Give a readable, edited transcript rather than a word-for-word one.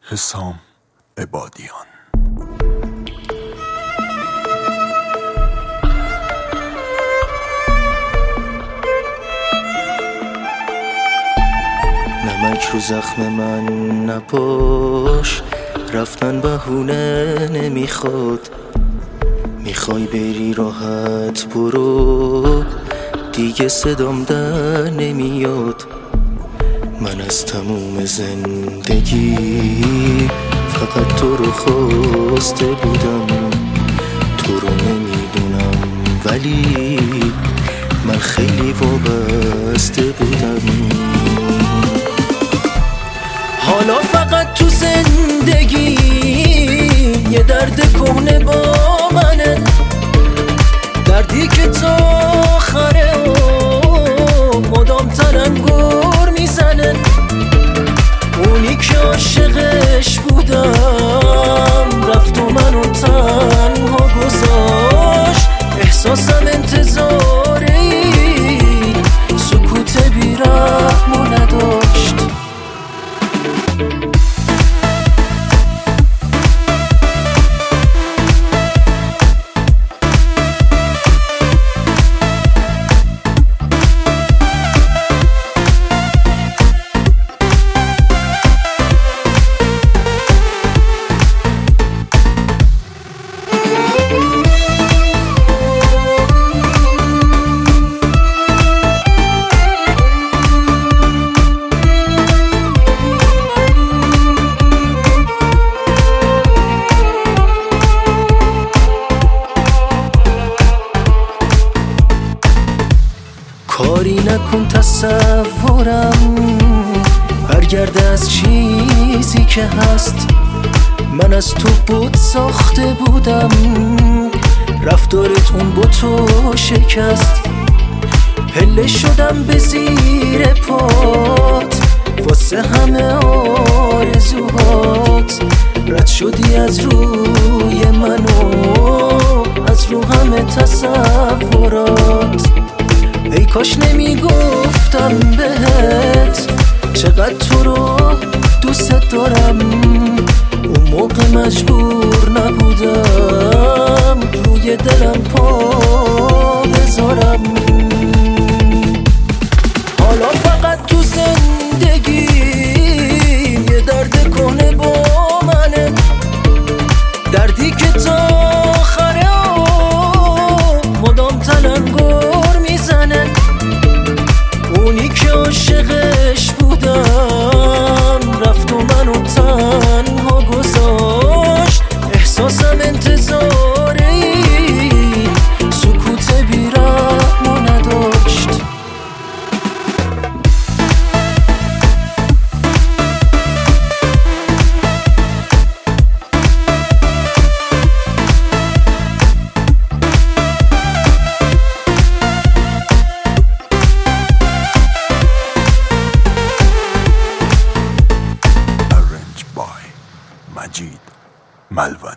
حسام عبادیان. نمک رو زخم من نپاش، رفتن بهونه نمیخواد. میخوای بری راحت برو، دیگه صدام در نمیاد. من از تموم زندگی فقط تو رو خواسته بودم. تو رو نمیدونم ولی من خیلی وابسته بودم. حالا فقط تو زندگی یه درد کهنه با منه، دردی که تا آخره و مدام تلنگر میزنه. اونی که عاشقش بودم رفت و منو تنها گذاشت. احساسم انتظاری سکوت بی‌رحم و نداشت. کاری نکن تصورم برگرده از چیزی که هست. من از تو بود ساخته بودم، رفتارت اون بوتو شکست. پله شدم به زیر پات واسه همه آرزوهات. رد شدی از روی منو از رو همه تصورات. ای کاش نمیگفتم بهت چقدر تو رو دوست دارم. اون موقع مجبور نبودم روی دلم پا بذارم. حالا فقط تو زندگی یه درد کهنه با منه، دردی که تا آخره مدام تلنگر میزنه. اونی که عاشقش بودم رفت و منو تنها گذاشت. احساسم انتظاری سکوت بی‌رحم و نداشت. مجید ملوان.